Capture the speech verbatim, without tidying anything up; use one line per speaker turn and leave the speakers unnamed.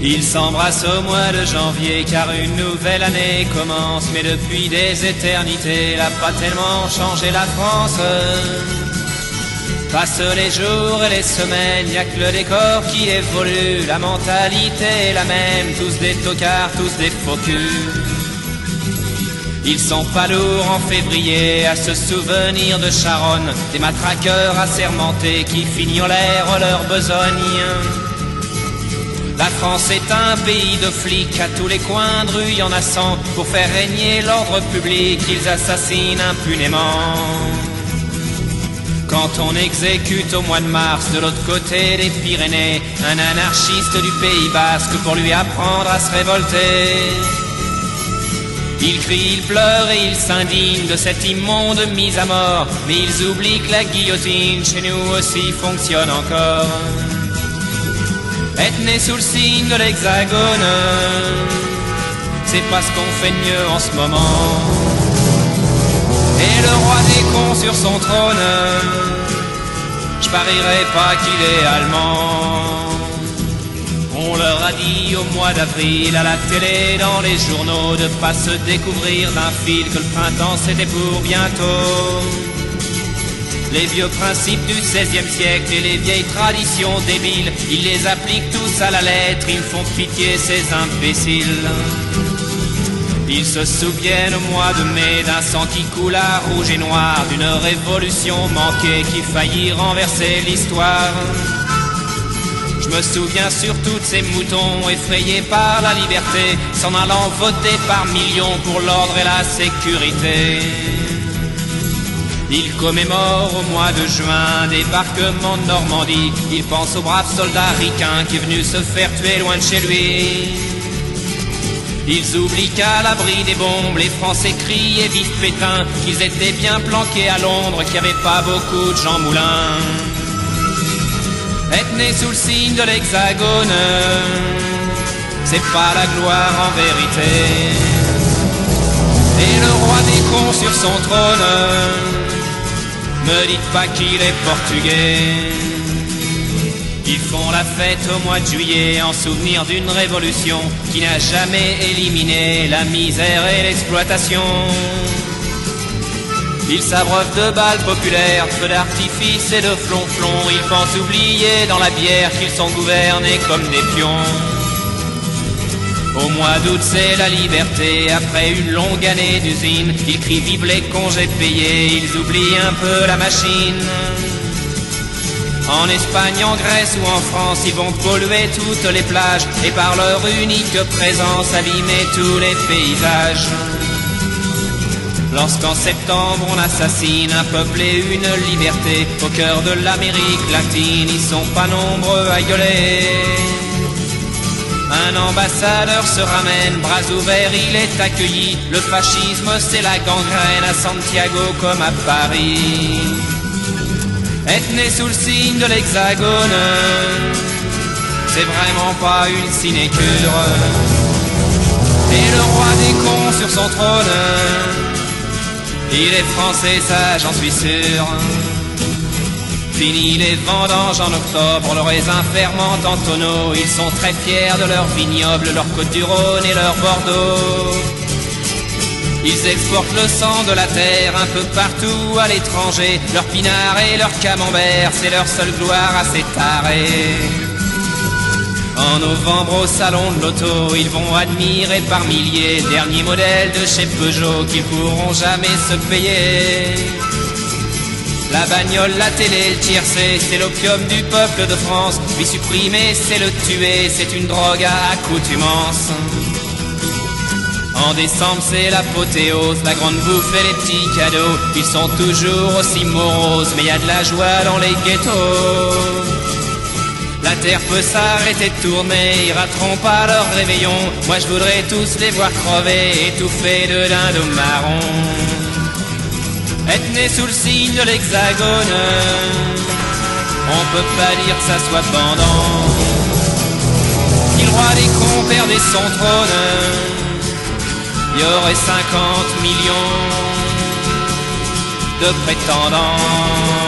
Ils s'embrassent au mois de janvier car une nouvelle année commence. Mais depuis des éternités, elle n'a pas tellement changé la France. Passent les jours et les semaines, y a que le décor qui évolue. La mentalité est la même, tous des tocards, tous des faux culs. Ils sont pas lourds en février à se souvenir de Charonne, des matraqueurs assermentés qui fignolèrent leur besogne. La France est un pays de flics, à tous les coins de rue y en a cent. Pour faire régner l'ordre public, ils assassinent impunément. Quand on exécute au mois de mars, de l'autre côté des Pyrénées, un anarchiste du Pays Basque pour lui apprendre à se révolter. Ils crient, ils pleurent et ils s'indignent de cette immonde mise à mort. Mais ils oublient que la guillotine chez nous aussi fonctionne encore. Être né sous le signe de l'Hexagone, c'est pas ce qu'on fait de mieux en ce moment. Et le roi des cons sur son trône, je parierais pas qu'il est allemand. On leur a dit au mois d'avril à la télé, dans les journaux, de pas se découvrir d'un fil, que le printemps c'était pour bientôt. Les vieux principes du seizième siècle et les vieilles traditions débiles, ils les appliquent tous à la lettre, ils font pitié ces imbéciles. Ils se souviennent au mois de mai d'un sang qui coula rouge et noir, d'une révolution manquée qui faillit renverser l'histoire. Je me souviens surtout de ces moutons effrayés par la liberté, s'en allant voter par millions pour l'ordre et la sécurité. Ils commémorent au mois de juin débarquement de Normandie. Ils pensent au brave soldat ricain qui est venu se faire tuer loin de chez lui. Ils oublient qu'à l'abri des bombes, les Français crient et vive Pétain, qu'ils étaient bien planqués à Londres, qu'il n'y avait pas beaucoup de Jean Moulin. Être né sous le signe de l'Hexagone, c'est pas la gloire en vérité. Et le roi des cons sur son trône, me dites pas qu'il est portugais. Ils font la fête au mois de juillet en souvenir d'une révolution qui n'a jamais éliminé la misère et l'exploitation. Ils s'abreuvent de balles populaires, de feux d'artifice et de flonflons. Ils pensent oublier dans la bière qu'ils sont gouvernés comme des pions. Au mois d'août c'est la liberté, après une longue année d'usine. Ils crient vive les congés payés, ils oublient un peu la machine. En Espagne, en Grèce ou en France, ils vont polluer toutes les plages et par leur unique présence abîmer tous les paysages. Lorsqu'en septembre on assassine un peuple et une liberté au cœur de l'Amérique latine, ils sont pas nombreux à gueuler. Un ambassadeur se ramène, bras ouverts, il est accueilli. Le fascisme c'est la gangrène à Santiago comme à Paris. Être né sous le signe de l'Hexagone, c'est vraiment pas une sinécure. Et le roi des cons sur son trône, il est français, ça j'en suis sûr. Fini les vendanges en octobre, le raisin fermente en tonneaux. Ils sont très fiers de leur vignoble, leur Côte-du-Rhône et leur Bordeaux. Ils exportent le sang de la terre un peu partout à l'étranger. Leur pinard et leur camembert, c'est leur seule gloire à s'étarer. En novembre au salon de l'auto, ils vont admirer par milliers derniers modèles de chez Peugeot qu'ils pourront jamais se payer. La bagnole, la télé, le tiercé, c'est l'opium du peuple de France. Lui supprimer, c'est le tuer, c'est une drogue à accoutumance. En décembre c'est l'apothéose, la grande bouffe et les petits cadeaux. Ils sont toujours aussi moroses, mais y a de la joie dans les ghettos. La terre peut s'arrêter de tourner, ils rateront pas leur réveillon. Moi je voudrais tous les voir crever, étouffés de dindons marrons. Être né sous le signe de l'Hexagone, on peut pas dire que ça soit pendant. Si le roi des cons perdait son trône, il y aurait cinquante millions de prétendants.